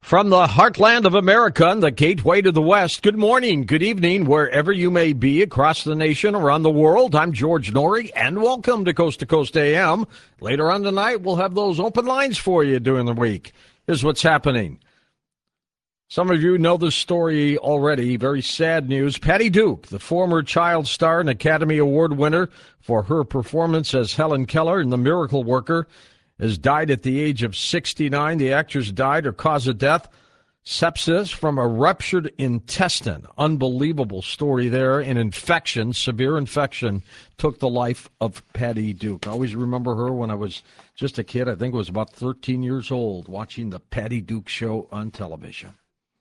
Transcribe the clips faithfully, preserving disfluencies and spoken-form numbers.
From the heartland of America and the gateway to the West, good morning, good evening, wherever you may be across the nation, around the world. I'm George Noory, and welcome to Coast to Coast A M. Later on tonight, we'll have those open lines for you during the week. Here's what's happening. Some of you know this story already. Very sad news. Patty Duke, the former child star and Academy Award winner for her performance as Helen Keller in The Miracle Worker, has died at the age of sixty-nine. The actress died, her cause of death, sepsis from a ruptured intestine. Unbelievable story there. An infection, severe infection, took the life of Patty Duke. I always remember her when I was just a kid. I think I was about thirteen years old, watching the Patty Duke show on television.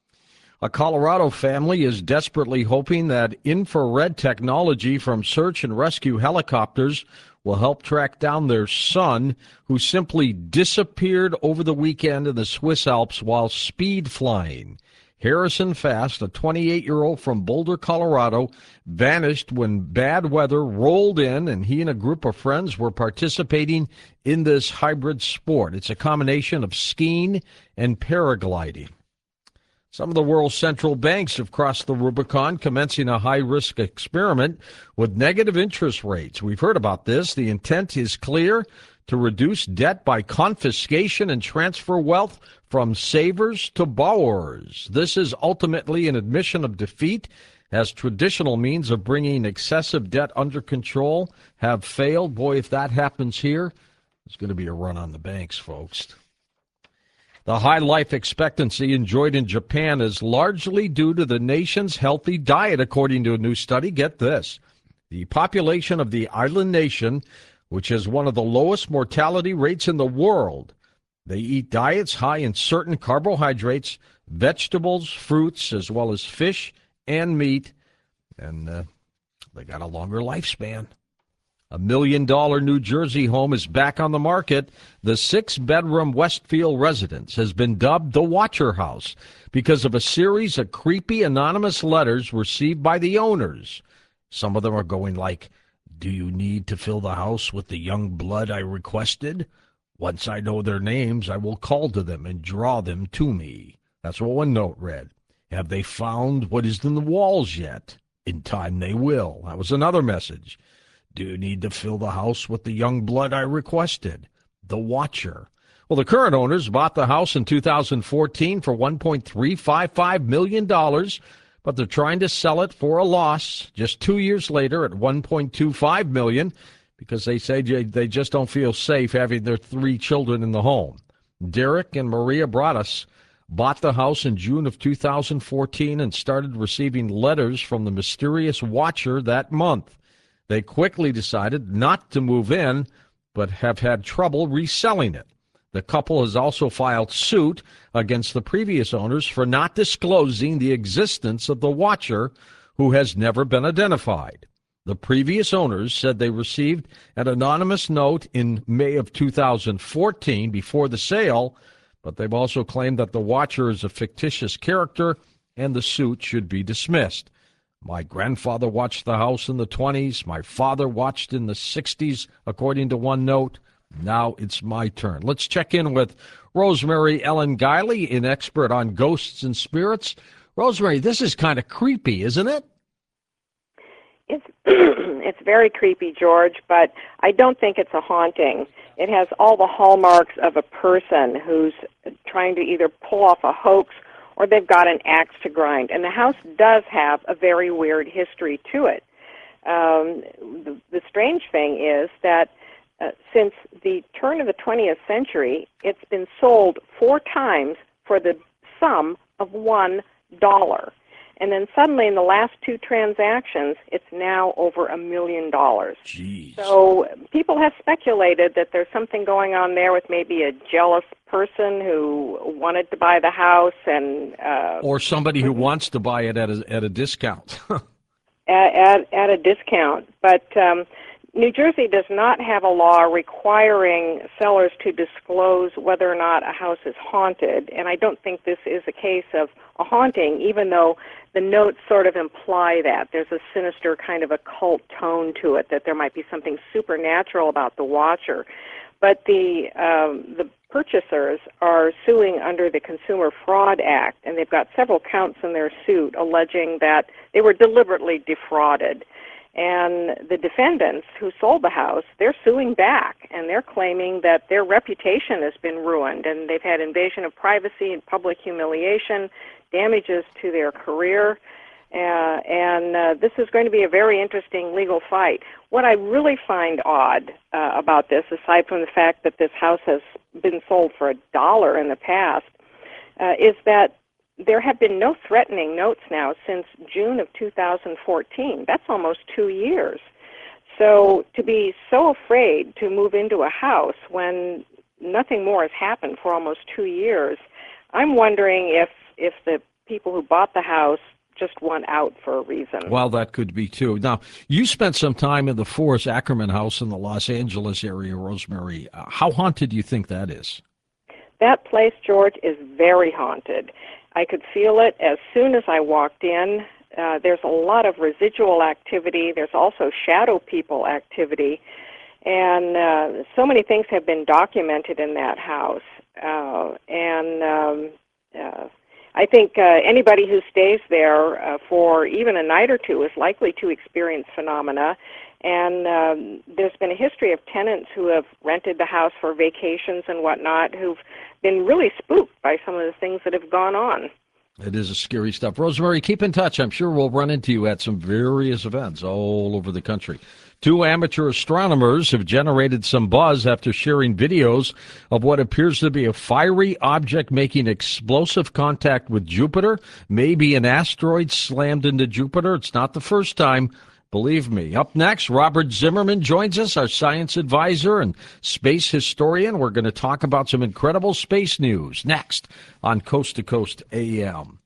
A Colorado family is desperately hoping that infrared technology from search and rescue helicopters will help track down their son, who simply disappeared over the weekend in the Swiss Alps while speed flying. Harrison Fast, a twenty-eight-year-old from Boulder, Colorado, vanished when bad weather rolled in, and he and a group of friends were participating in this hybrid sport. It's a combination of skiing and paragliding. Some of the world's central banks have crossed the Rubicon, commencing a high-risk experiment with negative interest rates. We've heard about this. The intent is clear: to reduce debt by confiscation and transfer wealth from savers to borrowers. This is ultimately an admission of defeat, as traditional means of bringing excessive debt under control have failed. Boy, if that happens here, there's going to be a run on the banks, folks. The high life expectancy enjoyed in Japan is largely due to the nation's healthy diet, according to a new study. Get this. The population of the island nation, which has one of the lowest mortality rates in the world, they eat diets high in certain carbohydrates, vegetables, fruits, as well as fish and meat, and uh, they got a longer lifespan. A million-dollar New Jersey home is back on the market. The six-bedroom Westfield residence has been dubbed the Watcher House because of a series of creepy anonymous letters received by the owners. Some of them are going like, "Do you need to fill the house with the young blood I requested? Once I know their names, I will call to them and draw them to me." That's what one note read. "Have they found what is in the walls yet? In time they will." That was another message. "Do you need to fill the house with the young blood I requested? The Watcher." Well, the current owners bought the house in two thousand fourteen for one point three five five million dollars, but they're trying to sell it for a loss just two years later at one point two five million dollars because they say they just don't feel safe having their three children in the home. Derek and Maria Broaddus bought the house in June of two thousand fourteen and started receiving letters from the mysterious Watcher that month. They quickly decided not to move in, but have had trouble reselling it. The couple has also filed suit against the previous owners for not disclosing the existence of the Watcher, who has never been identified. The previous owners said they received an anonymous note in May of two thousand fourteen before the sale, but they've also claimed that the Watcher is a fictitious character and the suit should be dismissed. "My grandfather watched the house in the twenties. My father watched in the sixties, according to one note. Now it's my turn." Let's check in with Rosemary Ellen Guiley, an expert on ghosts and spirits. Rosemary, this is kind of creepy, isn't it? It's it's very creepy, George, but I don't think it's a haunting. It has all the hallmarks of a person who's trying to either pull off a hoax or they've got an axe to grind. And the house does have a very weird history to it. Um, the, the strange thing is that uh, since the turn of the twentieth century, it's been sold four times for the sum of one dollar. And then suddenly in the last two transactions, it's now over a million dollars. Jeez. So people have speculated that there's something going on there with maybe a jealous person who wanted to buy the house and... Uh, or somebody who wants to buy it at a, at a discount. at, at, at a discount. But um, New Jersey does not have a law requiring sellers to disclose whether or not a house is haunted, and I don't think this is a case of a haunting, even though the notes sort of imply that. There's a sinister kind of occult tone to it, that there might be something supernatural about the Watcher. but the um, the purchasers are suing under the Consumer Fraud Act, and they've got several counts in their suit alleging that they were deliberately defrauded. And the defendants who sold the house, they're suing back, and they're claiming that their reputation has been ruined, and they've had invasion of privacy and public humiliation, damages to their career, uh, and uh, this is going to be a very interesting legal fight. What I really find odd uh, about this, aside from the fact that this house has been sold for a dollar in the past, uh, is that there have been no threatening notes now since June of two thousand fourteen. That's almost two years. So to be so afraid to move into a house when nothing more has happened for almost two years, I'm wondering if, if the people who bought the house just want out for a reason. Well, that could be too. Now, you spent some time in the Forrest Ackerman house in the Los Angeles area, Rosemary. Uh, how haunted do you think that is? That place, George, is very haunted. I could feel it as soon as I walked in. Uh, there's a lot of residual activity. There's also shadow people activity. And uh, so many things have been documented in that house. Uh, and um, uh, I think uh, anybody who stays there uh, for even a night or two is likely to experience phenomena. And um, there's been a history of tenants who have rented the house for vacations and whatnot who've been really spooked by some of the things that have gone on. It is a scary stuff. Rosemary, keep in touch. I'm sure we'll run into you at some various events all over the country. Two amateur astronomers have generated some buzz after sharing videos of what appears to be a fiery object making explosive contact with Jupiter, maybe an asteroid slammed into Jupiter. It's not the first time. Believe me. Up next, Robert Zimmerman joins us, our science advisor and space historian. We're going to talk about some incredible space news next on Coast to Coast A M.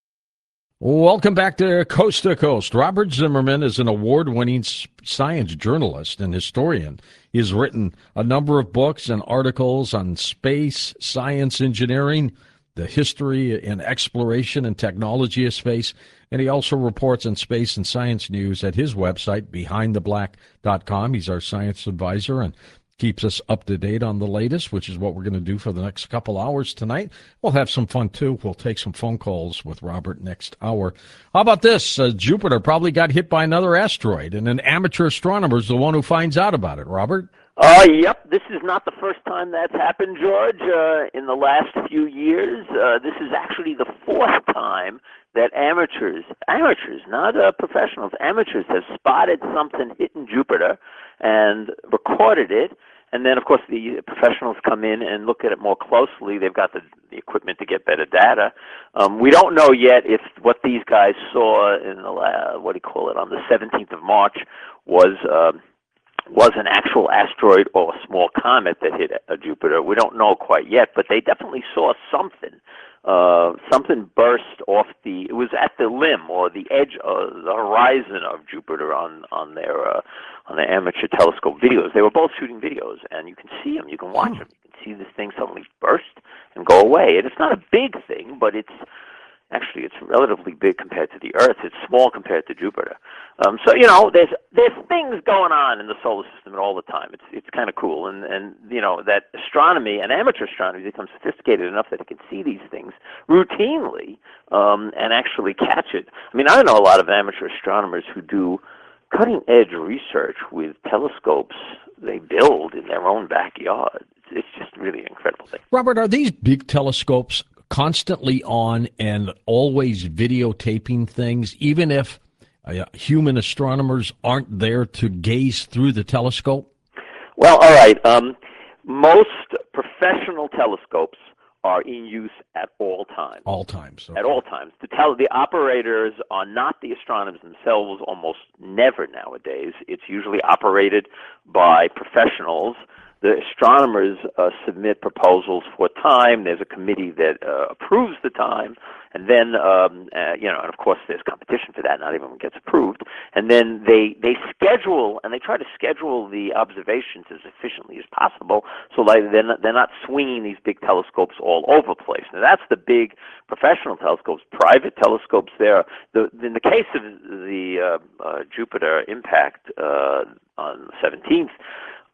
Welcome back to Coast to Coast. Robert Zimmerman is an award-winning science journalist and historian. He's written a number of books and articles on space, science, engineering, the history and exploration and technology of space, and he also reports on space and science news at his website, behind the black dot com. He's our science advisor and keeps us up to date on the latest, which is what we're going to do for the next couple hours tonight. We'll have some fun, too. We'll take some phone calls with Robert next hour. How about this? Uh, Jupiter probably got hit by another asteroid, and an amateur astronomer is the one who finds out about it. Robert? Uh, yep, this is not the first time that's happened, George, uh, in the last few years. Uh, this is actually the fourth time that amateurs, amateurs, not uh, professionals, amateurs have spotted something hitting Jupiter and recorded it. And then, of course, the professionals come in and look at it more closely. They've got the, the equipment to get better data. Um, we don't know yet if what these guys saw in the, uh, what do you call it, on the seventeenth of March was... Uh, was an actual asteroid or a small comet that hit uh, Jupiter. We don't know quite yet, but they definitely saw something. Uh, something burst off the, it was at the limb or the edge of the horizon of Jupiter on, on their uh, on their amateur telescope videos. They were both shooting videos, and you can see them, you can watch them. You can see this thing suddenly burst and go away. And it's not a big thing, but it's, actually, it's relatively big compared to the Earth. It's small compared to Jupiter. Um, so, you know, there's there's things going on in the solar system all the time. It's it's kind of cool. And, and, you know, that astronomy and amateur astronomy becomes sophisticated enough that it can see these things routinely um, and actually catch it. I mean, I know a lot of amateur astronomers who do cutting-edge research with telescopes they build in their own backyard. It's just really an incredible thing. Robert, are these big telescopes constantly on and always videotaping things, even if uh, human astronomers aren't there to gaze through the telescope? Well, all right. Um, most professional telescopes are in use at all times. All times. Okay. At all times. The, tele- the operators are not the astronomers themselves almost never nowadays. It's usually operated by professionals. The astronomers uh, submit proposals for time. There's a committee that uh, approves the time, and then um, uh, you know, and of course, there's competition for that. Not everyone gets approved, and then they they schedule and they try to schedule the observations as efficiently as possible, so like they're not, they're not swinging these big telescopes all over the place. Now that's the big professional telescopes. Private telescopes, there. The, in the case of the uh, uh, Jupiter impact uh, on the seventeenth.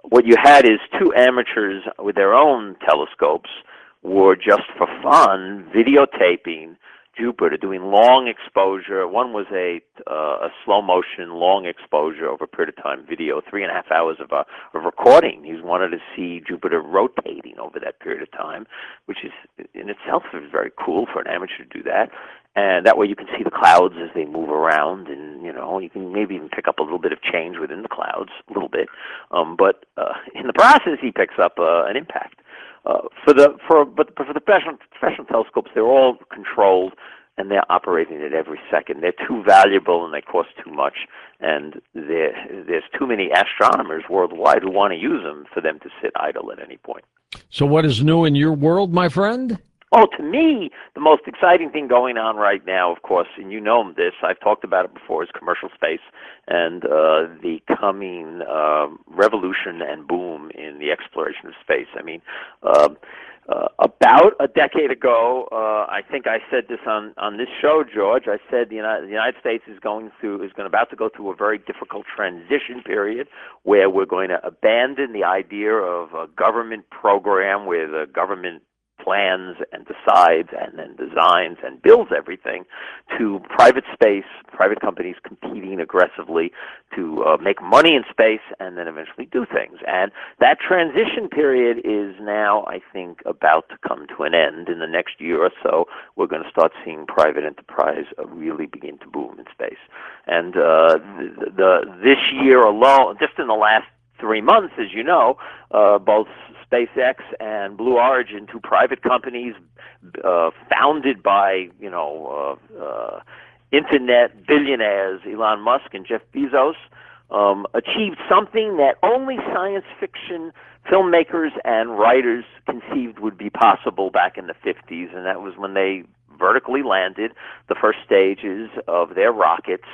what you had is two amateurs with their own telescopes were just for fun videotaping Jupiter, doing long exposure. One was a uh, a slow motion, long exposure over a period of time video, three and a half hours of a of recording. He wanted to see Jupiter rotating over that period of time, which is in itself is very cool for an amateur to do that. And that way you can see the clouds as they move around, and you know you can maybe even pick up a little bit of change within the clouds, a little bit. Um, but uh, in the process, he picks up uh, an impact. Uh, for the for but for the professional professional telescopes, they're all controlled and they're operating at every second. They're too valuable and they cost too much, and there there's too many astronomers worldwide who want to use them for them to sit idle at any point. So, what is new in your world, my friend? Oh, to me, the most exciting thing going on right now, of course, and you know this, I've talked about it before, is commercial space and uh, the coming uh, revolution and boom in the exploration of space. I mean, uh, uh, about a decade ago, uh, I think I said this on, on this show, George. I said the United, the United States is going through is going about to go through a very difficult transition period where we're going to abandon the idea of a government program with a government plans and decides and then designs and builds everything, to private space, private companies competing aggressively to uh, make money in space and then eventually do things. And that transition period is now, I think, about to come to an end. In the next year or so, we're going to start seeing private enterprise uh, really begin to boom in space. And uh, the, the this year alone, just in the last three months, as you know, uh, both SpaceX and Blue Origin, two private companies uh, founded by, you know, uh, uh, internet billionaires Elon Musk and Jeff Bezos, um, achieved something that only science fiction filmmakers and writers conceived would be possible back in the fifties, and that was when they vertically landed the first stages of their rockets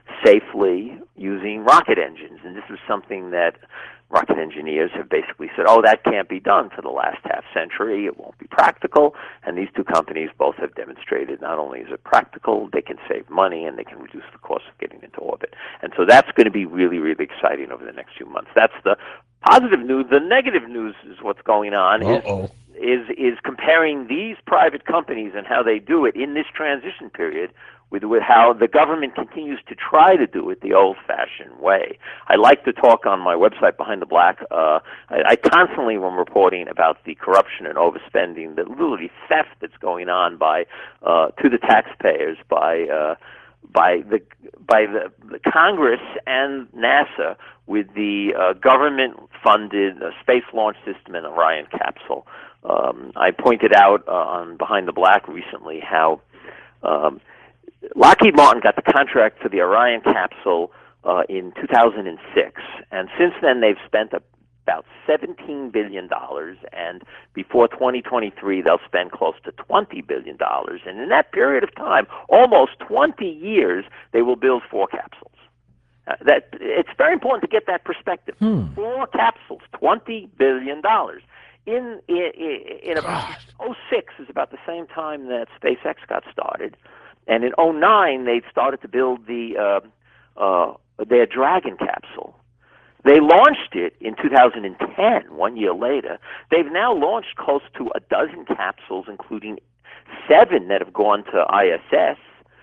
safely using rocket engines. And this is something that rocket engineers have basically said, oh, that can't be done for the last half century. It won't be practical. And these two companies both have demonstrated not only is it practical, they can save money and they can reduce the cost of getting into orbit. And so that's going to be really, really exciting over the next few months. That's the positive news. The negative news is what's going on Uh-oh. is, is is comparing these private companies and how they do it in this transition period with, with how the government continues to try to do it the old-fashioned way. I like to talk on my website, Behind the Black. Uh, I, I constantly am reporting about the corruption and overspending, the literally theft that's going on by uh, to the taxpayers by uh, by the by the, the Congress and NASA with the uh, government-funded uh, Space Launch System and Orion capsule. Um, I pointed out uh, on Behind the Black recently how um, Lockheed Martin got the contract for the Orion capsule uh, in two thousand six, and since then they've spent about seventeen billion dollars, and before twenty twenty-three they'll spend close to twenty billion dollars. And in that period of time, almost twenty years, they will build four capsules. Uh, that it's very important to get that perspective. Hmm. Four capsules, twenty billion dollars. In in, in about oh six is about the same time that SpaceX got started. And in oh nine, they started to build the uh, uh, their Dragon capsule. They launched it in two thousand ten, one year later. They've now launched close to a dozen capsules, including seven that have gone to I S S,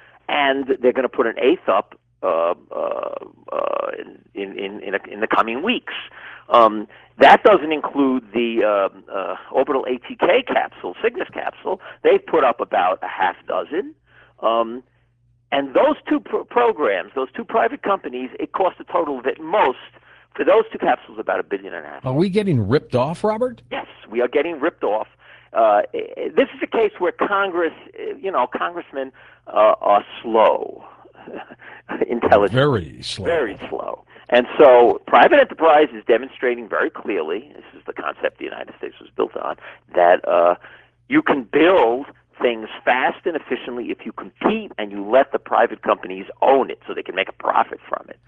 and they're going to put an eighth up uh, uh, uh, in, in, in, a, in the coming weeks. Um, that doesn't include the uh, uh, orbital A T K capsule, Cygnus capsule. They've put up about a half dozen. Um, and those two pro- programs, those two private companies, it cost a total of at most, for those two capsules, about a billion and a half. Are we getting ripped off, Robert? Yes, we are getting ripped off. Uh, this is a case where Congress, you know, congressmen uh, are slow, intelligent. Very slow. Very slow. And so private enterprise is demonstrating very clearly, this is the concept the United States was built on, that uh, you can build things fast and efficiently if you compete and you let the private companies own it so they can make a profit from it.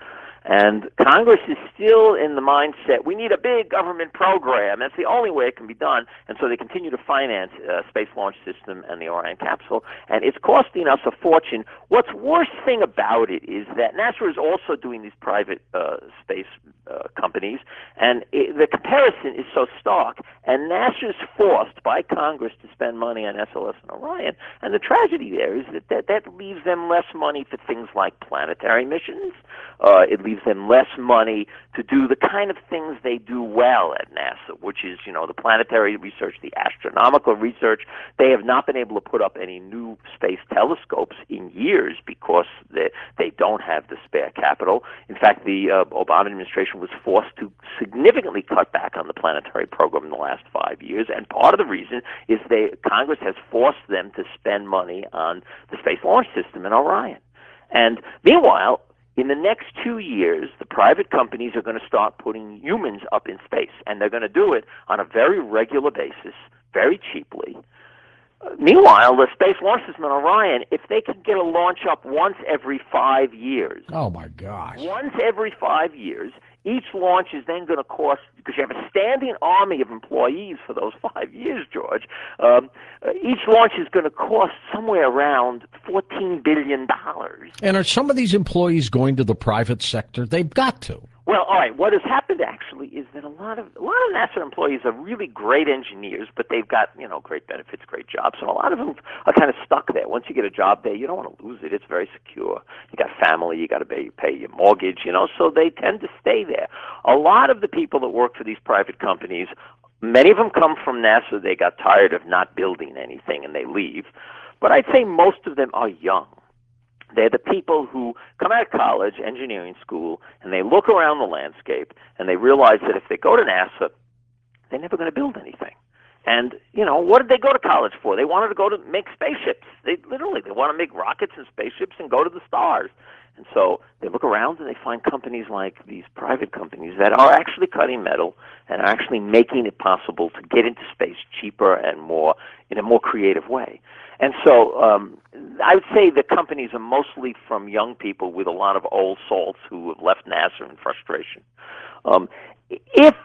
And Congress is still in the mindset, we need a big government program. That's the only way it can be done. And so they continue to finance uh, Space Launch System and the Orion capsule. And it's costing us a fortune. What's worst thing about it is that NASA is also doing these private uh, space uh, companies. And it, the comparison is so stark. And NASA is forced by Congress to spend money on S L S and Orion. And the tragedy there is that that, that leaves them less money for things like planetary missions. Uh, it leaves them less money to do the kind of things they do well at NASA, which is, you know, the planetary research, the astronomical research. They have not been able to put up any new space telescopes in years because they, they don't have the spare capital. In fact, the uh, Obama administration was forced to significantly cut back on the planetary program in the last five years, and part of the reason is they Congress has forced them to spend money on the Space Launch System and Orion. And meanwhile, in the next two years, the private companies are going to start putting humans up in space, and they're going to do it on a very regular basis, very cheaply. Uh, meanwhile, the Space Launch System and Orion, if they can get a launch up once every five years, Oh, my gosh. once every five years, each launch is then going to cost, because you have a standing army of employees for those five years, George, um, uh, each launch is going to cost somewhere around fourteen billion dollars. And are some of these employees going to the private sector? They've got to. Well, all right, what has happened actually is that a lot of a lot of NASA employees are really great engineers, but they've got, you know, great benefits, great jobs, and a lot of them are kind of stuck there. Once you get a job there, you don't want to lose it. It's very secure. You got family, you got to pay, pay your mortgage, you know, so they tend to stay there. A lot of the people that work for these private companies, many of them come from NASA. They got tired of not building anything and they leave. But I'd say most of them are young. They're the people who come out of college, engineering school, and they look around the landscape and they realize that if they go to NASA, they're never going to build anything. And, you know, what did they go to college for? They wanted to go to make spaceships. They literally, they want to make rockets and spaceships and go to the stars. And so they look around and they find companies like these private companies that are actually cutting metal and are actually making it possible to get into space cheaper and more, in a more creative way. And so um, I would say the companies are mostly from young people with a lot of old salts who have left NASA in frustration. Um, if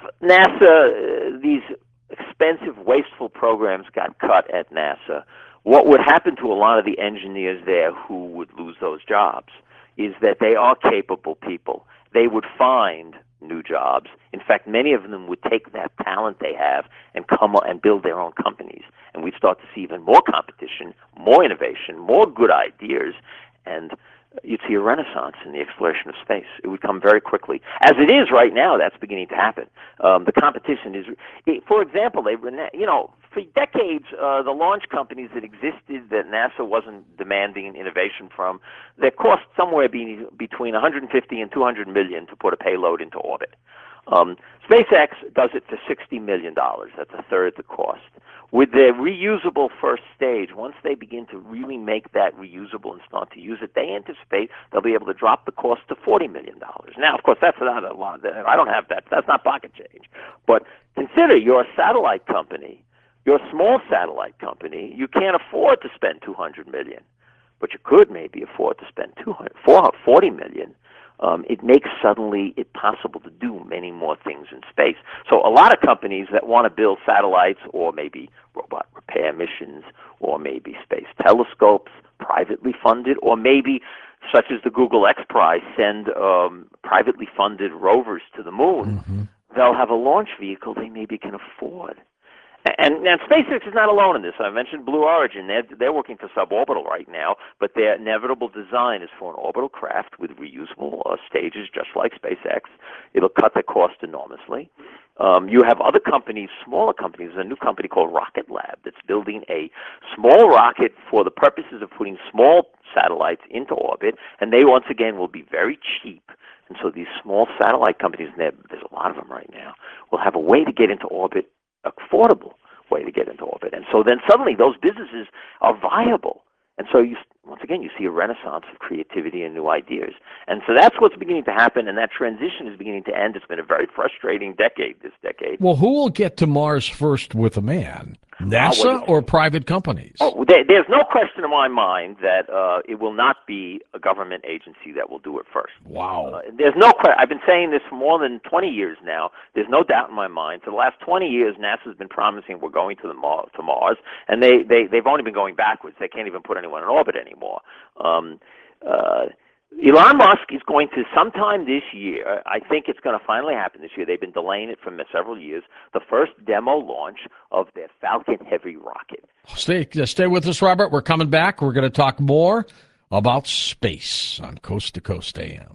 NASA, uh, these expensive, wasteful programs got cut at NASA, what would happen to a lot of the engineers there who would lose those jobs is that they are capable people. They would find new jobs. In fact, many of them would take that talent they have and come and build their own companies. And we'd start to see even more competition, more innovation, more good ideas, and you'd see a renaissance in the exploration of space. It would come very quickly. As it is right now, that's beginning to happen. Um, the competition is, for example, they, you know, for decades, uh, the launch companies that existed that NASA wasn't demanding innovation from, they cost somewhere be, between one hundred fifty and two hundred million to put a payload into orbit. Um, SpaceX does it for sixty million dollars. That's a third the cost. With the reusable first stage, once they begin to really make that reusable and start to use it, they anticipate they'll be able to drop the cost to forty million dollars. Now, of course, that's not a lot. I don't have that. That's not pocket change. But consider you're a satellite company. You're a small satellite company. You can't afford to spend two hundred million dollars, but you could maybe afford to spend two hundred, forty million dollars. Um, it makes suddenly it possible to do many more things in space. So a lot of companies that want to build satellites or maybe robot repair missions or maybe space telescopes, privately funded, or maybe, such as the Google X Prize, send um, privately funded rovers to the moon, mm-hmm. they'll have a launch vehicle they maybe can afford. And, and SpaceX is not alone in this. I mentioned Blue Origin. They're, they're working for suborbital right now, but their inevitable design is for an orbital craft with reusable uh, stages, just like SpaceX. It'll cut the cost enormously. Um, you have other companies, smaller companies. There's a new company called Rocket Lab that's building a small rocket for the purposes of putting small satellites into orbit, and they, once again, will be very cheap. And so these small satellite companies, and there's a lot of them right now, will have a way to get into orbit, affordable way to get into orbit. And so then suddenly those businesses are viable. And so you, once again, you see a renaissance of creativity and new ideas. And so that's what's beginning to happen, and that transition is beginning to end. It's been a very frustrating decade, this decade. Well, who will get to Mars first with a man? NASA or private companies? Oh, there, there's no question in my mind that uh, it will not be a government agency that will do it first. Wow. Uh, there's no question. I've been saying this for more than twenty years now. There's no doubt in my mind. For the last twenty years, NASA's been promising we're going to the Mar- to Mars, and they, they, they've only been going backwards. They can't even put anyone in orbit anymore. Um, uh, Elon Musk is going to, sometime this year, I think it's going to finally happen this year. They've been delaying it for several years, the first demo launch of their Falcon Heavy rocket. Stay, stay with us, Robert. We're coming back. We're going to talk more about space on Coast to Coast A M.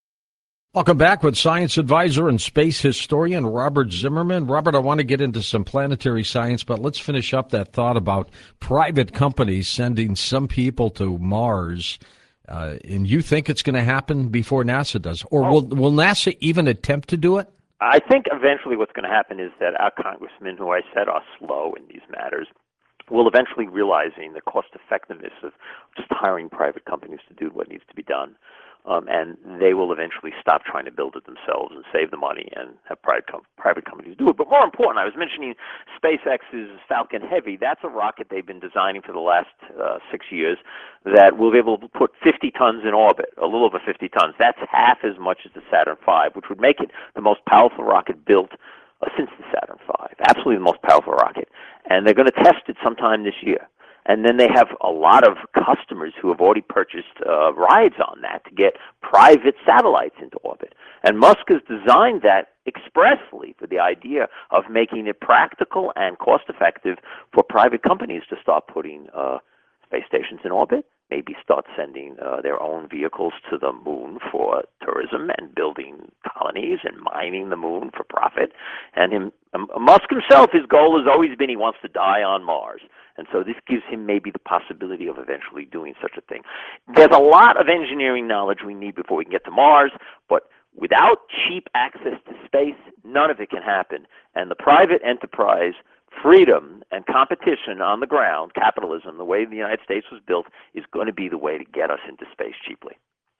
Welcome back with science advisor and space historian Robert Zimmerman. Robert, I want to get into some planetary science, but let's finish up that thought about private companies sending some people to Mars. Uh, and you think it's going to happen before NASA does? Or will, will NASA even attempt to do it? I think eventually what's going to happen is that our congressmen, who I said are slow in these matters, will eventually realizing the cost effectiveness of just hiring private companies to do what needs to be done. Um, and they will eventually stop trying to build it themselves and save the money and have private, com- private companies do it. But more important, I was mentioning SpaceX's Falcon Heavy. That's a rocket they've been designing for the last uh, six years that will be able to put fifty tons in orbit, a little over fifty tons. That's half as much as the Saturn five, which would make it the most powerful rocket built uh, since the Saturn five. Absolutely the most powerful rocket. And they're going to test it sometime this year. And then they have a lot of customers who have already purchased uh, rides on that to get private satellites into orbit. And Musk has designed that expressly for the idea of making it practical and cost-effective for private companies to start putting uh, space stations in orbit, maybe start sending uh, their own vehicles to the moon for tourism and building colonies and mining the moon for profit. And him, um, Musk himself, his goal has always been he wants to die on Mars. And so this gives him maybe the possibility of eventually doing such a thing. There's a lot of engineering knowledge we need before we can get to Mars, but without cheap access to space, none of it can happen. And the private enterprise, freedom and competition on the ground, capitalism, the way the United States was built, is going to be the way to get us into space cheaply.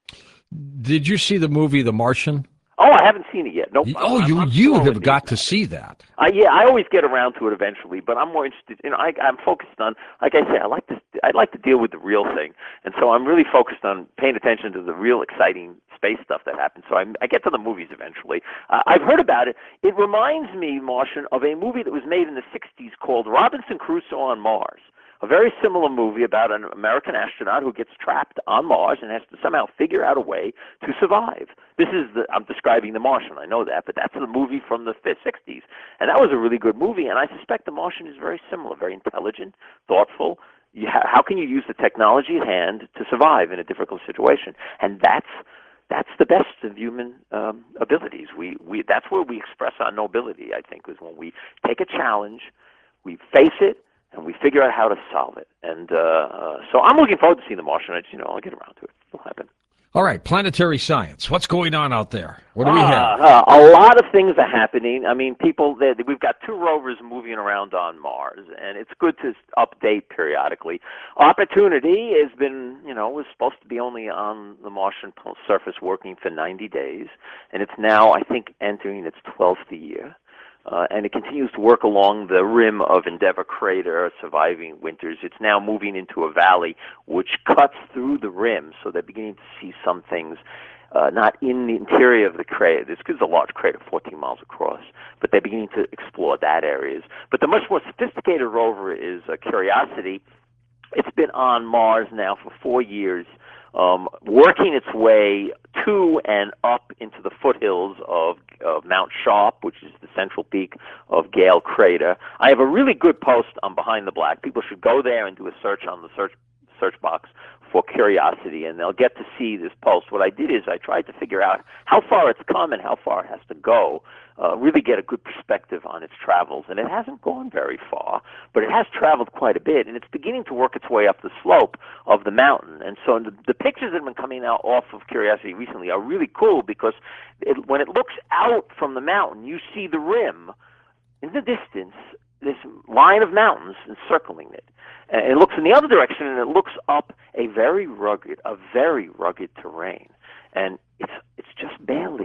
Did you see the movie The Martian? Oh, I haven't seen it yet. Nope. Oh, I'm, you I'm you slow have in got these to see that. Uh, yeah, I always get around to it eventually, but I'm more interested. You know, I, I'm focused on, like I say, I like to I like to deal with the real thing, and so I'm really focused on paying attention to the real exciting space stuff that happens. So I, I get to the movies eventually. Uh, I've heard about it. It reminds me, Martian, of a movie that was made in the sixties called Robinson Crusoe on Mars. A very similar movie about an American astronaut who gets trapped on Mars and has to somehow figure out a way to survive. This is the, I'm describing The Martian, I know that, but that's the movie from the sixties. And that was a really good movie, and I suspect The Martian is very similar, very intelligent, thoughtful. You ha- how can you use the technology at hand to survive in a difficult situation? And that's that's the best of human um, abilities. We, we That's where we express our nobility, I think, is when we take a challenge, we face it, and we figure out how to solve it. And uh, uh, so I'm looking forward to seeing The Martian. I just, you know, I'll get around to it. It'll happen. All right, planetary science. What's going on out there? What do we uh, have? Uh, a lot of things are happening. I mean, people, they, we've got two rovers moving around on Mars, and it's good to update periodically. Opportunity has been, you know, was supposed to be only on the Martian surface working for ninety days, and it's now, I think, entering its twelfth year. Uh, and it continues to work along the rim of Endeavour Crater, surviving winters. It's now moving into a valley which cuts through the rim, so they're beginning to see some things uh, not in the interior of the crater. This is a large crater, fourteen miles across, but they're beginning to explore that areas. But the much more sophisticated rover is uh, Curiosity. It's been on Mars now for four years. Um, working its way to and up into the foothills of, of Mount Sharp, which is the central peak of Gale Crater. I have a really good post on Behind the Black. People should go there and do a search on the search search box for Curiosity, and they'll get to see this post. What I did is I tried to figure out how far it's come and how far it has to go, uh, really get a good perspective on its travels. And it hasn't gone very far, but it has traveled quite a bit, and it's beginning to work its way up the slope of the mountain. And so the, the pictures that have been coming out off of Curiosity recently are really cool because it, when it looks out from the mountain, you see the rim in the distance, this line of mountains encircling it. And it looks in the other direction, and it looks up a very rugged, a very rugged terrain. And it's it's just barely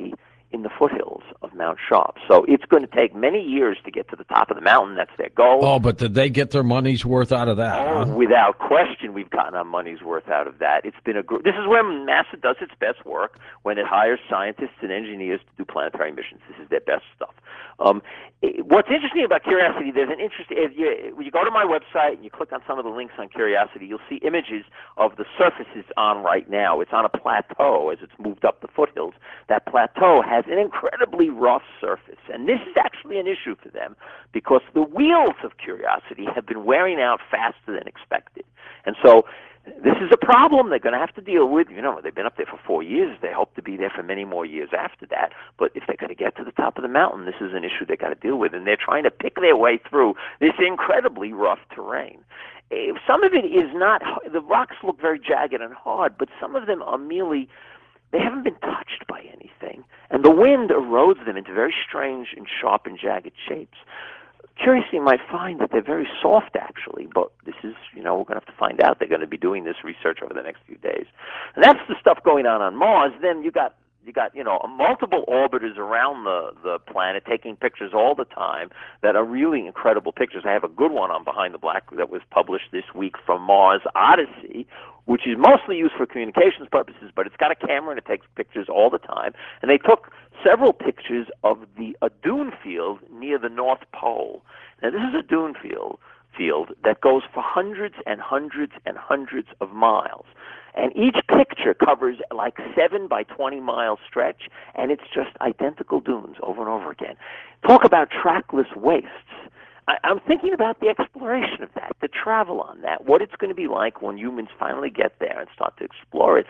in the foothills of Mount Sharp. So it's going to take many years to get to the top of the mountain. That's their goal. Oh, but did they get their money's worth out of that? Oh, huh? Without question, we've gotten our money's worth out of that. It's been a gr- This is where NASA does its best work, when it hires scientists and engineers to do planetary missions. This is their best stuff. Um, it, what's interesting about Curiosity, there's an interest. If you, when you go to my website and you click on some of the links on Curiosity, you'll see images of the surface it's on right now. It's on a plateau as it's moved up the foothills. That plateau has an incredibly rough surface, and this is actually an issue for them because the wheels of Curiosity have been wearing out faster than expected. And so this is a problem they're going to have to deal with. You know, they've been up there for four years. They hope to be there for many more years after that. But if they're going to get to the top of the mountain, this is an issue they've got to deal with. And they're trying to pick their way through this incredibly rough terrain. Eh, Some of it is not, the rocks look very jagged and hard, but some of them are merely, they haven't been touched by anything. And the wind erodes them into very strange and sharp and jagged shapes. Curiously, you might find that they're very soft, actually, but this is, you know, we're going to have to find out. They're going to be doing this research over the next few days. And that's the stuff going on on Mars. Then you got, you got, you know, multiple orbiters around the, the planet taking pictures all the time that are really incredible pictures. I have a good one on Behind the Black that was published this week from Mars Odyssey, which is mostly used for communications purposes, but it's got a camera and it takes pictures all the time. And they took several pictures of the a dune field near the North Pole. Now, this is a dune field field that goes for hundreds and hundreds and hundreds of miles. And each picture covers like seven by twenty mile stretch, and it's just identical dunes over and over again. Talk about trackless wastes. I, I'm thinking about the exploration of that, the travel on that, what it's going to be like when humans finally get there and start to explore it.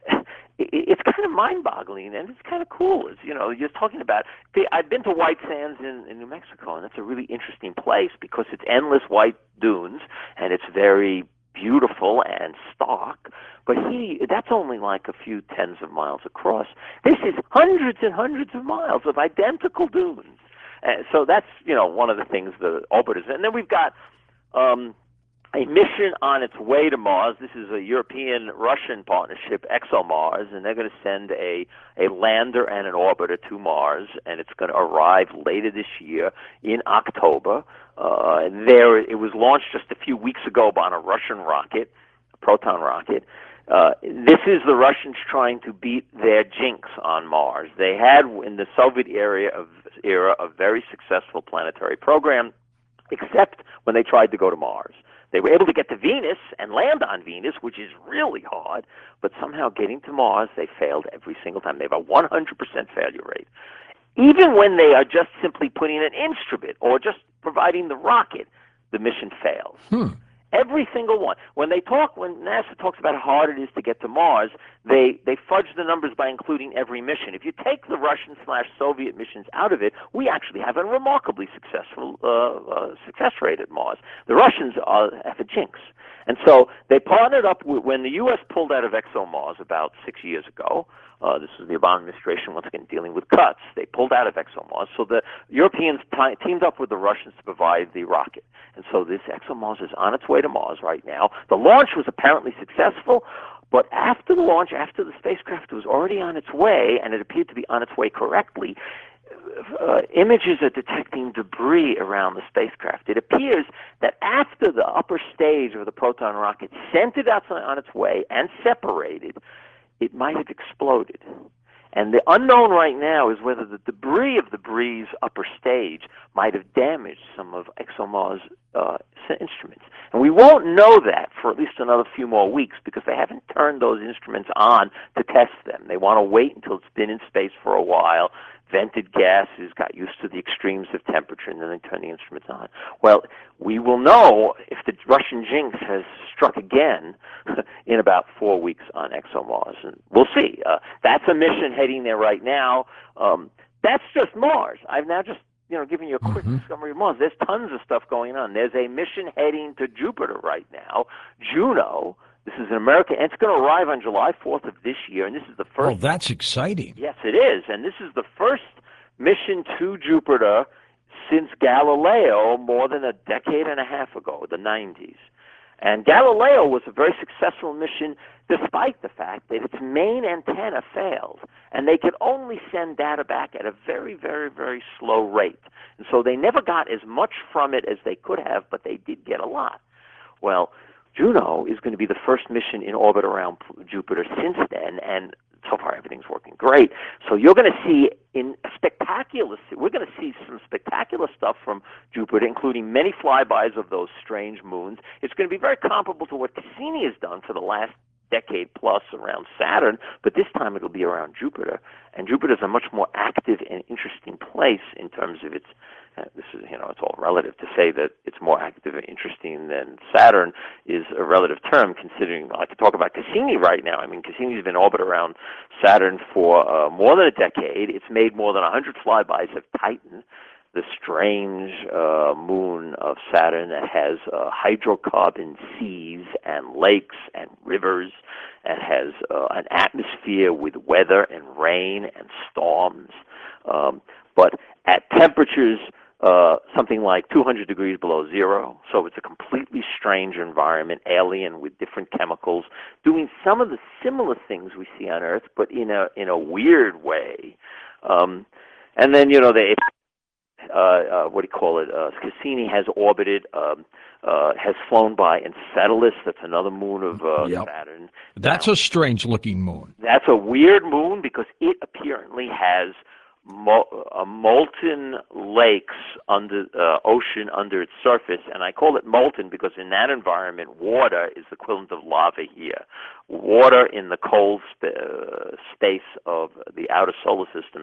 It's kind of mind-boggling, and it's kind of cool. It's, you know, you're talking about. I've been to White Sands in, in New Mexico, and it's a really interesting place because it's endless white dunes, and it's very beautiful and stark. But he, that's only like a few tens of miles across. This is hundreds and hundreds of miles of identical dunes. Uh, so that's, you know, one of the things the orbiters. And then we've got um, a mission on its way to Mars. This is a European-Russian partnership, ExoMars, and they're going to send a, a lander and an orbiter to Mars, and it's going to arrive later this year in October. Uh, there, it was launched just a few weeks ago on a Russian rocket, a Proton rocket. Uh, this is the Russians trying to beat their jinx on Mars. They had, in the Soviet era, of, era, a very successful planetary program, except when they tried to go to Mars. They were able to get to Venus and land on Venus, which is really hard, but somehow getting to Mars, they failed every single time. They have a one hundred percent failure rate. Even when they are just simply putting an instrument or just providing the rocket, the mission fails. Hmm. Every single one. When they talk, when NASA talks about how hard it is to get to Mars, they, they fudge the numbers by including every mission. If you take the Russian slash Soviet missions out of it, we actually have a remarkably successful uh, uh, success rate at Mars. The Russians are, have a jinx. And so they partnered up with, when the U S pulled out of ExoMars about six years ago. Uh, this was the Obama administration, once again, dealing with cuts. They pulled out of ExoMars. So the Europeans t- teamed up with the Russians to provide the rocket. And so this ExoMars is on its way to Mars right now. The launch was apparently successful, but after the launch, after the spacecraft was already on its way, and it appeared to be on its way correctly, uh, images are detecting debris around the spacecraft. It appears that after the upper stage of the Proton rocket sent it out on its way and separated, it might have exploded. And the unknown right now is whether the debris of the debris upper stage might have damaged some of ExoMars' uh, instruments. And we won't know that for at least another few more weeks because they haven't turned those instruments on to test them. They want to wait until it's been in space for a while, vented gases, got used to the extremes of temperature, and then they turn the instruments on. Well, we will know if the Russian jinx has struck again in about four weeks on ExoMars, and we'll see. Uh, that's a mission heading there right now. Um, that's just Mars. I've now just you know given you a quick Mm-hmm. summary of Mars. There's tons of stuff going on. There's a mission heading to Jupiter right now, Juno. This is an American, and it's going to arrive on July fourth of this year, and this is the first. Oh, that's exciting. Yes, it is, and this is the first mission to Jupiter since Galileo more than a decade and a half ago, the nineties. And Galileo was a very successful mission despite the fact that its main antenna failed, and they could only send data back at a very, very, very slow rate. And so they never got as much from it as they could have, but they did get a lot. Well, Juno is going to be the first mission in orbit around Jupiter since then, and so far everything's working great. So you're going to see in spectacular, we're going to see some spectacular stuff from Jupiter, including many flybys of those strange moons. It's going to be very comparable to what Cassini has done for the last decade plus around Saturn, but this time it'll be around Jupiter. And Jupiter is a much more active and interesting place in terms of its, uh, this is, you know, it's all relative to say that it's more active and interesting than Saturn is a relative term, considering, I could talk about Cassini right now. I mean, Cassini's been in orbit around Saturn for uh, more than a decade. It's made more than one hundred flybys of Titan, the strange uh, moon of Saturn that has uh, hydrocarbon seas and lakes and rivers, and has uh, an atmosphere with weather and rain and storms. Um, but at temperatures uh, something like two hundred degrees below zero, so it's a completely strange environment, alien with different chemicals, doing some of the similar things we see on Earth, but in a in a weird way. Um, and then, you know, they Uh, uh, what do you call it? Uh, Cassini has orbited, um, uh, has flown by Enceladus. That's another moon of uh, yep. Saturn. That's now, a strange-looking moon. That's a weird moon because it apparently has mo- uh, molten lakes under uh, ocean under its surface, and I call it molten because in that environment, water is the equivalent of lava here. Water in the cold sp- uh, space of the outer solar system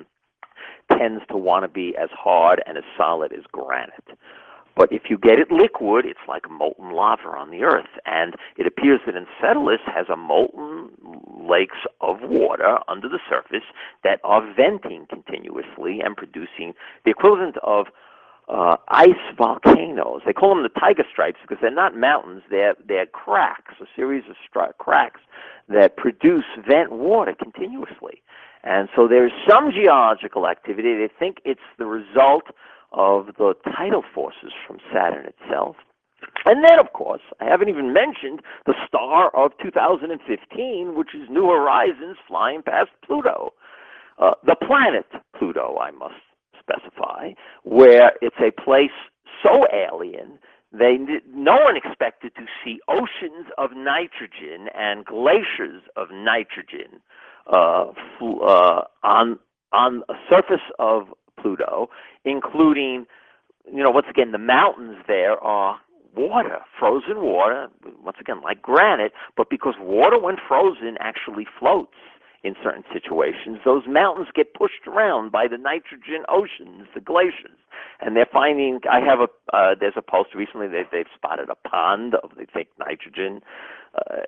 tends to want to be as hard and as solid as granite. But if you get it liquid, it's like molten lava on the Earth. And it appears that Enceladus has a molten lakes of water under the surface that are venting continuously and producing the equivalent of uh, ice volcanoes. They call them the tiger stripes because they're not mountains, they're, they're cracks, a series of stri- cracks that produce vent water continuously. And so there's some geological activity. They think it's the result of the tidal forces from Saturn itself. And then, of course, I haven't even mentioned the star of two thousand fifteen, which is New Horizons flying past Pluto. Uh, the planet Pluto, I must specify, where it's a place so alien They no one expected to see oceans of nitrogen and glaciers of nitrogen uh, uh, on on a surface of Pluto, including, you know, once again, the mountains there are water, frozen water, once again, like granite, but because water, when frozen, actually floats in certain situations, those mountains get pushed around by the nitrogen oceans, the glaciers. And they're finding, I have a, uh, there's a post recently that they've spotted a pond of, they think, nitrogen. Uh,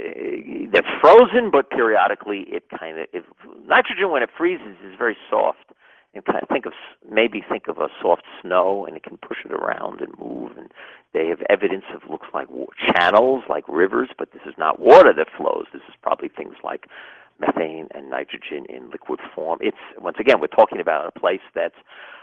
they're frozen, but periodically it kind of, if, nitrogen when it freezes is very soft. And kind of think of, maybe think of a soft snow, and it can push it around and move. And they have evidence of, looks like channels, like rivers, but this is not water that flows. This is probably things like methane and nitrogen in liquid form. It's, once again, we're talking about a place that's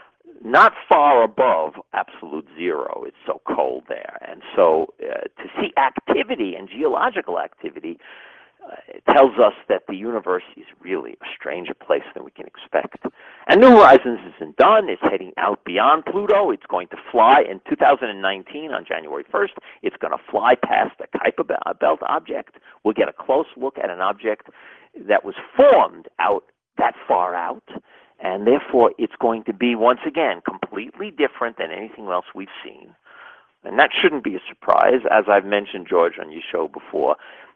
not far above absolute zero. It's so cold there. And so uh, to see activity and geological activity uh, it tells us that the universe is really a stranger place than we can expect. And New Horizons isn't done. It's heading out beyond Pluto. It's going to fly in two thousand nineteen on January first. It's going to fly past the Kuiper Belt object. We'll get a close look at an object that was formed out that far out, and therefore it's going to be, once again, completely different than anything else we've seen. And that shouldn't be a surprise. As I've mentioned, George, on your show before,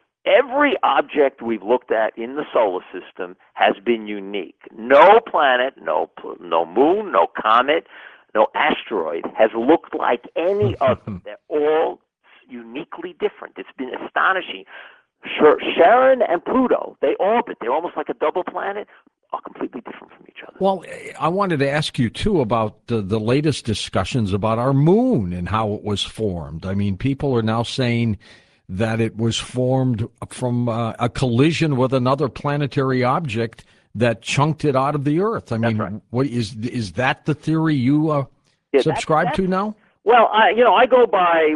every object we've looked at in the solar system has been unique. No planet, no no moon, no comet, no asteroid has looked like any other. They're all uniquely different. It's been astonishing. Sure, Charon and Pluto, they orbit. They're almost like a double planet, are completely different from each other. Well, I wanted to ask you, too, about the, the latest discussions about our moon and how it was formed. I mean, people are now saying that it was formed from uh, a collision with another planetary object that chunked it out of the Earth. I mean, right. what is is that the theory you uh, yeah, subscribe that's, to that's, now? Well, I, you know, I go by what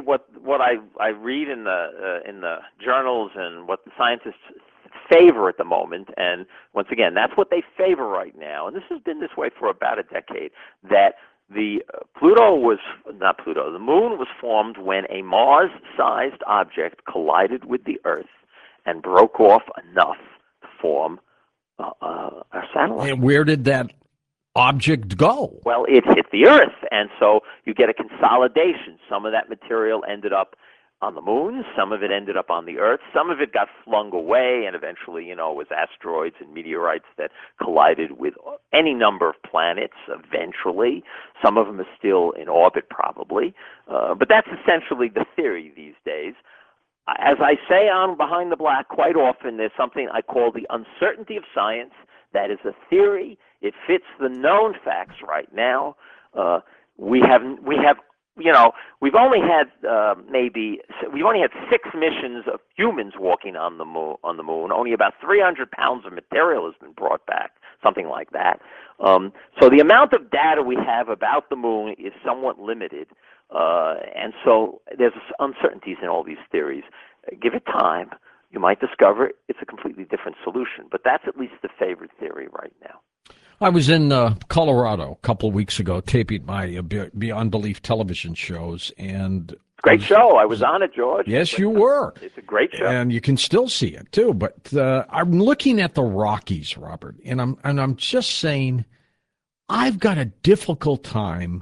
what I, I read in the uh, in the journals and what the scientists favor at the moment, and once again, that's what they favor right now, and this has been this way for about a decade, that the uh, Pluto was, not Pluto, the moon was formed when a Mars-sized object collided with the Earth and broke off enough to form uh, uh, a satellite. And where did that object go? Well, it hit the Earth, and so you get a consolidation. Some of that material ended up on the moon, some of it ended up on the Earth, some of it got flung away, and eventually, you know, it was asteroids and meteorites that collided with any number of planets eventually. Some of them are still in orbit, probably. Uh, but that's essentially the theory these days. As I say on Behind the Black, quite often there's something I call the uncertainty of science. That is a theory. It fits the known facts right now. Uh, we have we have you know we've only had uh, maybe we've only had six missions of humans walking on the moon. On the moon, only about three hundred pounds of material has been brought back, something like that. Um, so the amount of data we have about the moon is somewhat limited, uh, and so there's uncertainties in all these theories. Give it time. You might discover it's a completely different solution, but that's at least the favorite theory right now. I was in uh, Colorado a couple of weeks ago taping my uh, Beyond Belief television shows, and great show. I was on it, George. Yes, you were. It's a great show, and you can still see it too. But uh, I'm looking at the Rockies, Robert, and I'm and I'm just saying, I've got a difficult time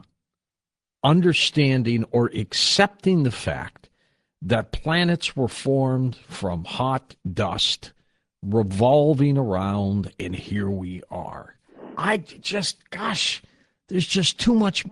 understanding or accepting the fact that planets were formed from hot dust revolving around, and here we are. I just, gosh, there's just too much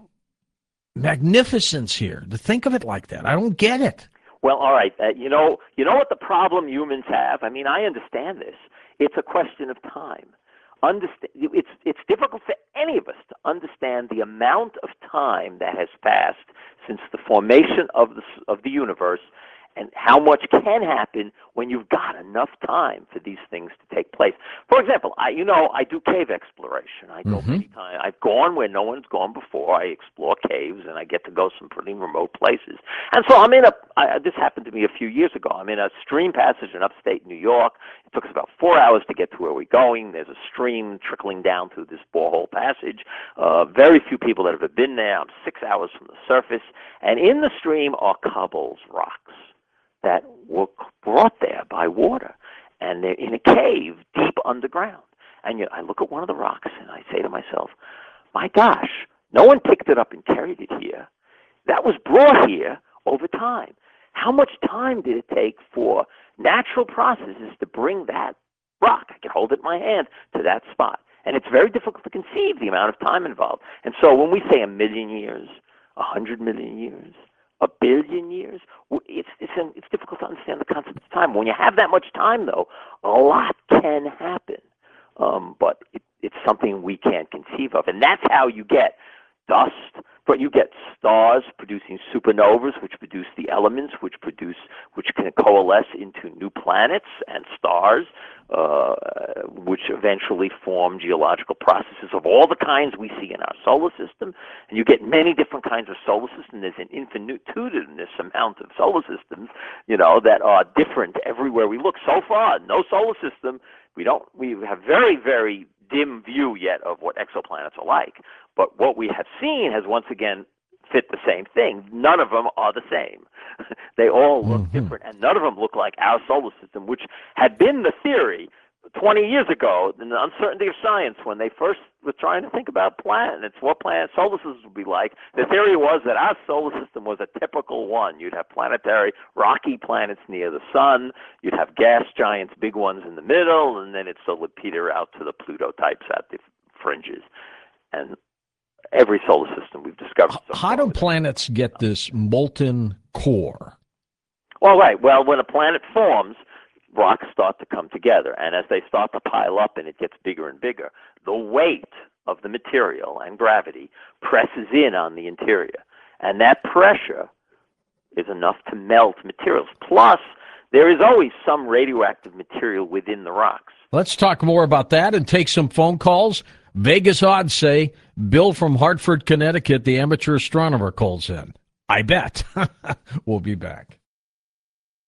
magnificence here to think of it like that. I don't get it. Well, all right. Uh, you know, you know what the problem humans have? I mean, I understand this. It's a question of time. Understand, it's it's difficult for any of us to understand the amount of time that has passed since the formation of the of the universe, and how much can happen when you've got enough time for these things to take place. For example, I, you know, I do cave exploration. I go Mm-hmm. many times. I've gone where no one's gone before. I explore caves, and I get to go some pretty remote places. And so I'm in a, I, this happened to me a few years ago. I'm in a stream passage in upstate New York. It took us about four hours to get to where we're going. There's a stream trickling down through this borehole passage. Uh, very few people that have been there. I'm six hours from the surface. And in the stream are cobbles, rocks, that were brought there by water, and they're in a cave deep underground. And you know, I look at one of the rocks, and I say to myself, my gosh, no one picked it up and carried it here. That was brought here over time. How much time did it take for natural processes to bring that rock, I can hold it in my hand, to that spot? And it's very difficult to conceive the amount of time involved. And so when we say a million years, a hundred million years, a billion years, it's, it's, it's difficult to understand the concept of time. When you have that much time, though, a lot can happen. Um, but it, it's something we can't conceive of. And that's how you get dust, but you get stars producing supernovas, which produce the elements, which produce, which can coalesce into new planets and stars, uh, which eventually form geological processes of all the kinds we see in our solar system. And you get many different kinds of solar systems. There's an infinitudinous amount of solar systems, you know, that are different everywhere we look. So far, no solar system. We don't. We have very, very dim view yet of what exoplanets are like. But what we have seen has once again fit the same thing. None of them are the same. They all look mm-hmm. different, and none of them look like our solar system, which had been the theory twenty years ago in the uncertainty of science when they first were trying to think about planets, what planet solar systems would be like. The theory was that our solar system was a typical one. You'd have planetary, rocky planets near the sun. You'd have gas giants, big ones in the middle, and then it'd sort of peter out to the Pluto types at the fringes. And every solar system we've discovered. So How do planets get this molten core? Well, right. Well, when a planet forms, rocks start to come together, and as they start to pile up and it gets bigger and bigger, the weight of the material and gravity presses in on the interior, and that pressure is enough to melt materials. Plus, there is always some radioactive material within the rocks. Let's talk more about that and take some phone calls. Vegas odds say Bill from Hartford, Connecticut, the amateur astronomer, calls in. I bet. We'll be back.